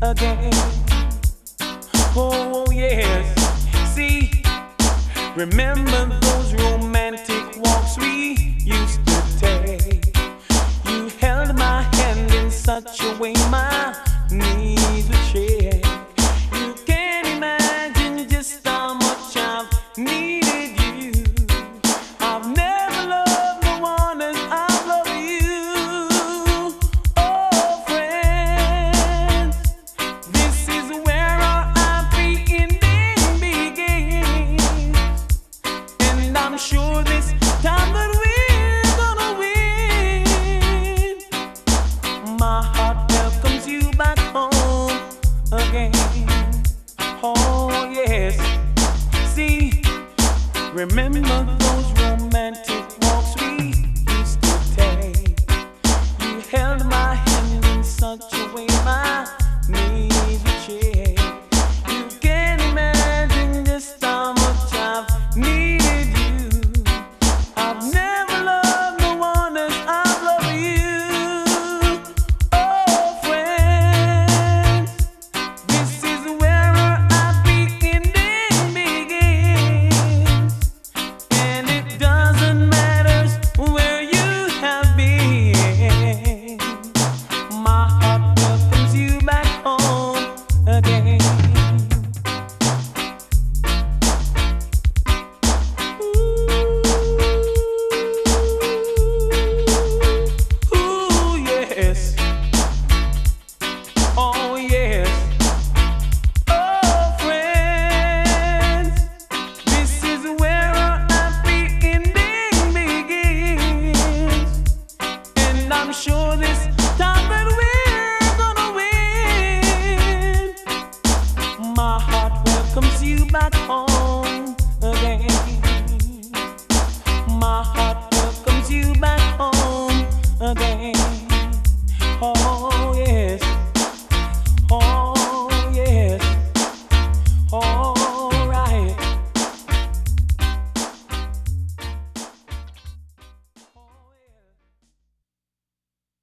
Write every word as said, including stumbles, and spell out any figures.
again. Oh yes, see, remember those romantic walks we used to take. You held my hand in such a way my knees would shake. You can't imagine just how much I've needed you. I've never loved no one as I love you. Oh friends, this is where our happy ending begins. And I'm sure this time that we're gonna win. My heart welcomes you back home again. Oh yes, see, remember